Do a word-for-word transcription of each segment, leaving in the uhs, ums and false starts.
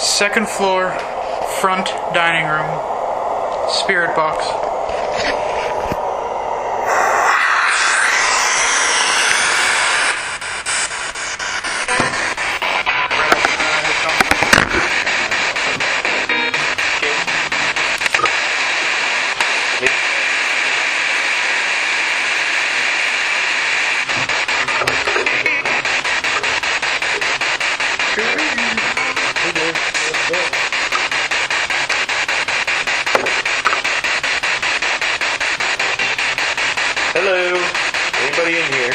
Second floor, front dining room, spirit box. Hello, anybody in here?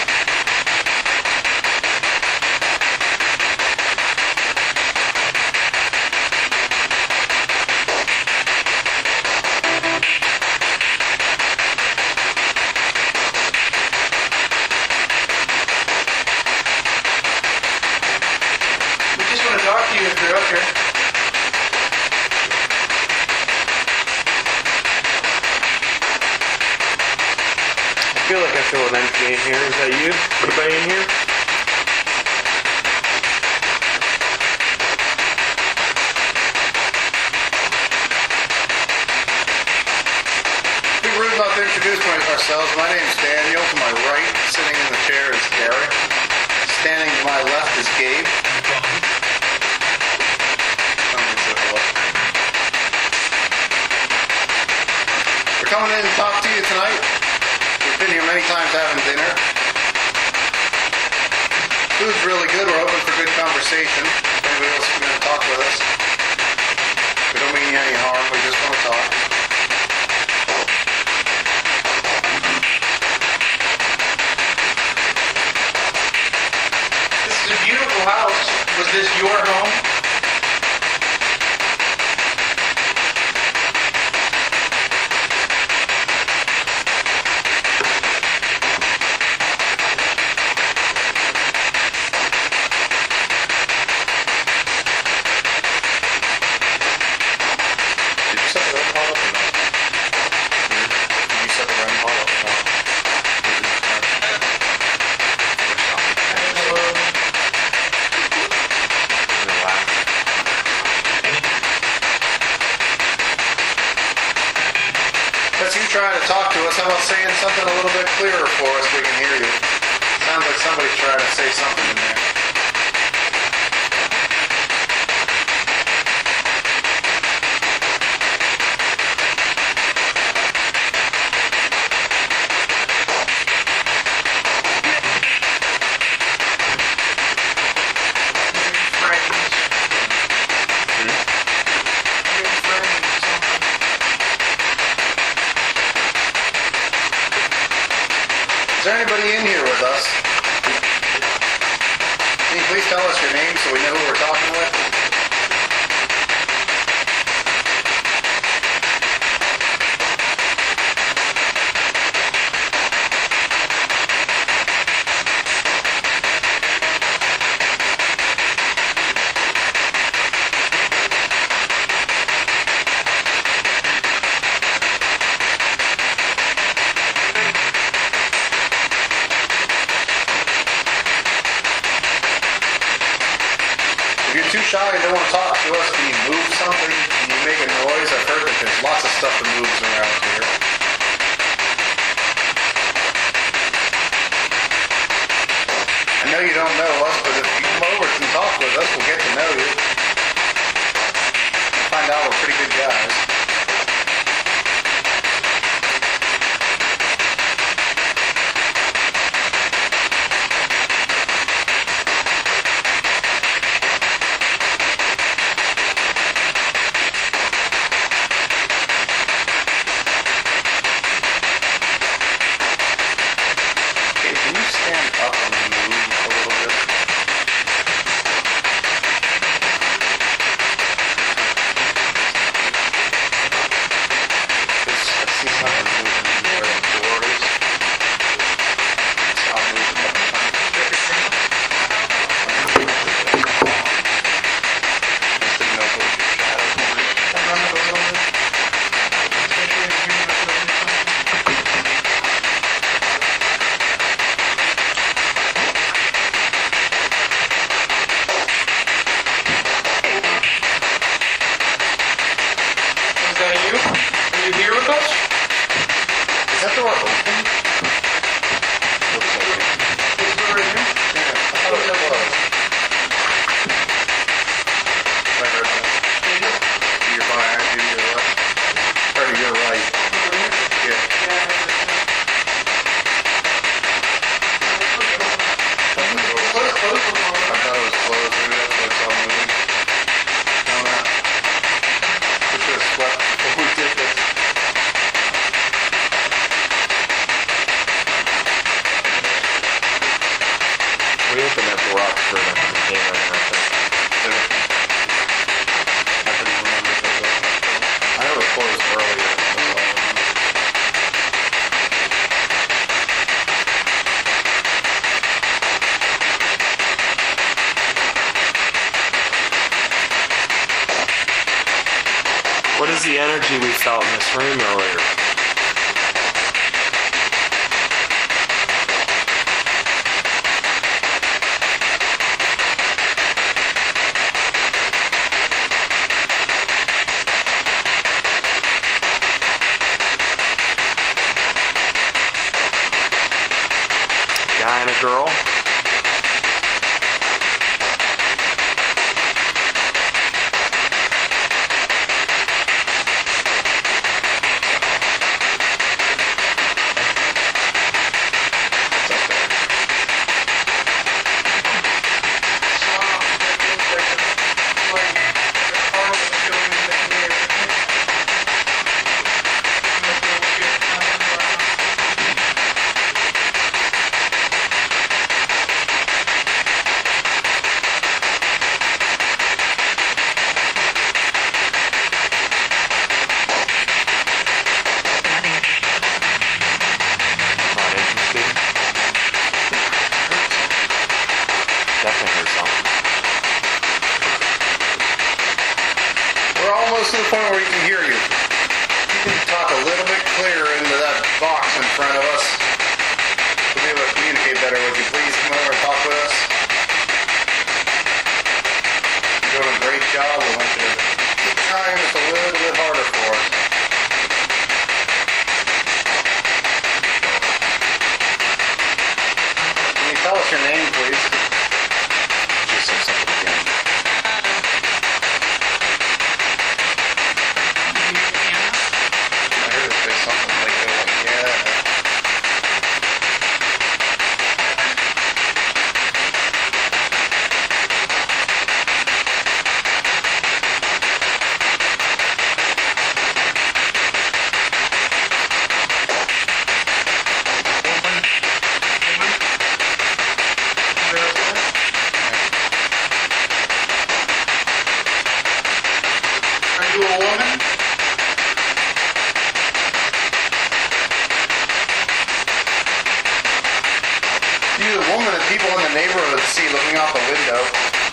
We just want to talk to you if you're up here. I feel like I feel an empty in here. Is that you? Anybody in here? Be rude about to introduce ourselves. My name's Daniel. To my right, sitting in the chair, is Derek. Standing to my left is Gabe. We're coming in to talk to you tonight. We've been here many times having dinner. Food's really good. We're open for good conversation. If anybody else is going to talk with us. We don't mean you any harm. We just want to talk. This is a beautiful house. Was this your home? Did you set the REM pod up or not? Did you set the REM pod up or not? That's you trying to talk to us. How about saying something a little bit clearer for us so we can hear you? Sounds like somebody's trying to say something in there. Is there anybody in here with us? Can you please tell us your name so we know who we're talking with? If you're too shy and don't want to talk to us, can you move something? Can you make a noise? I've heard that there's lots of stuff that moves around here. I know you don't know us, but if you come over and talk with us, we'll get to know you. Find out we're pretty good guys. Okay, can you stand up and move a little bit? What is the energy we felt in this room earlier? Guy and a girl. We're almost to the point where we can hear you. You can talk a little bit clearer into that box in front of us to be able to communicate better. Would you please come over and talk with us? You're doing a great job. We want you to keep trying just a little bit harder for us. Can you tell us your name, please? Just say something again. I heard her say something like that. Yeah. Are you a woman? You, the woman that people in the neighborhood see looking out the window.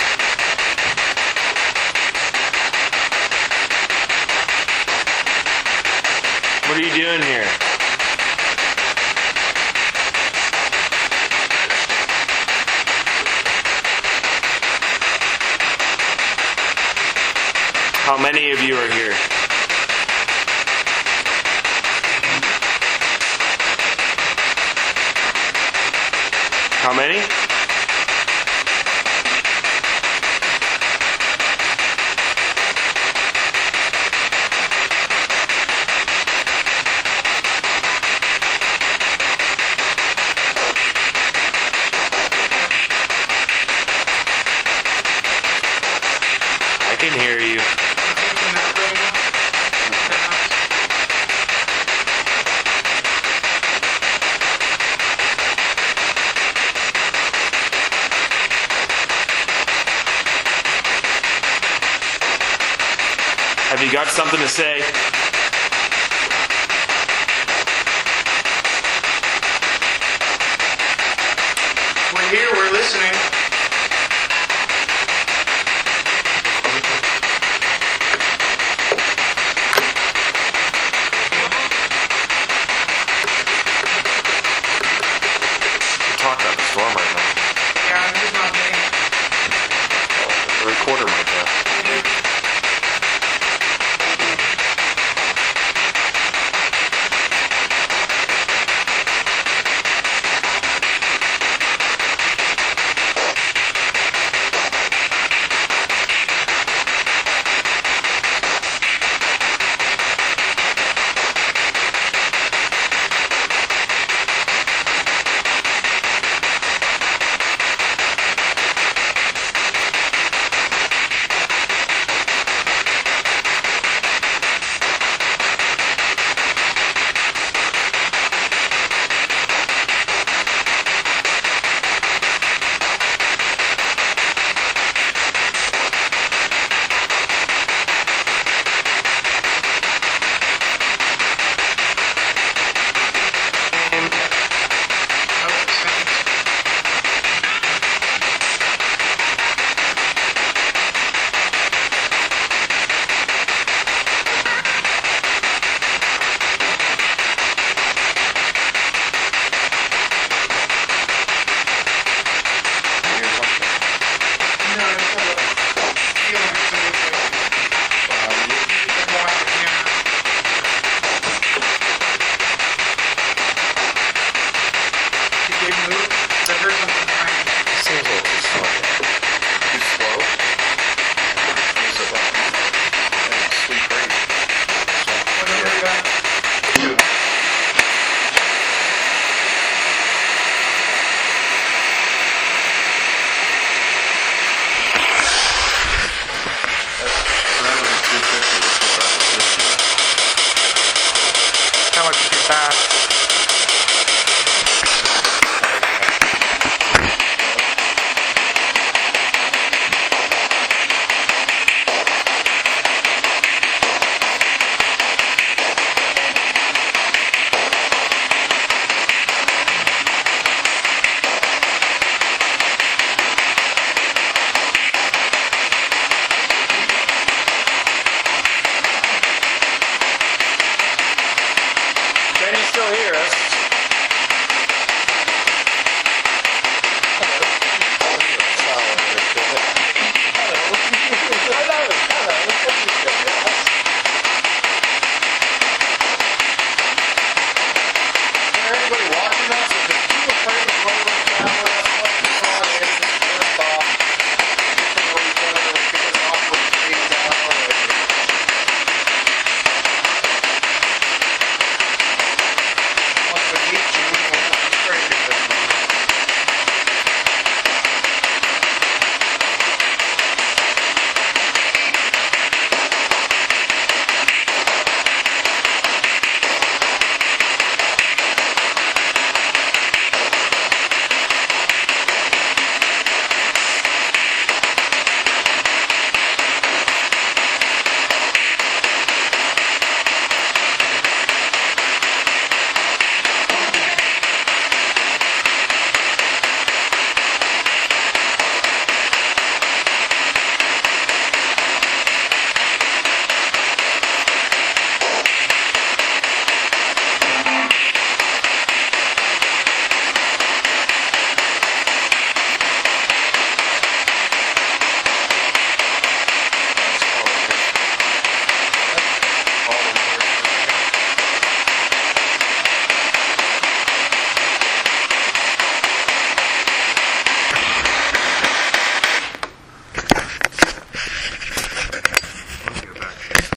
What are you doing here? How many of you are here? How many? I can hear you. Have you got something to say? We're here, we're listening. You're talking about the storm right now. Yeah, it's not me. The recorder might be.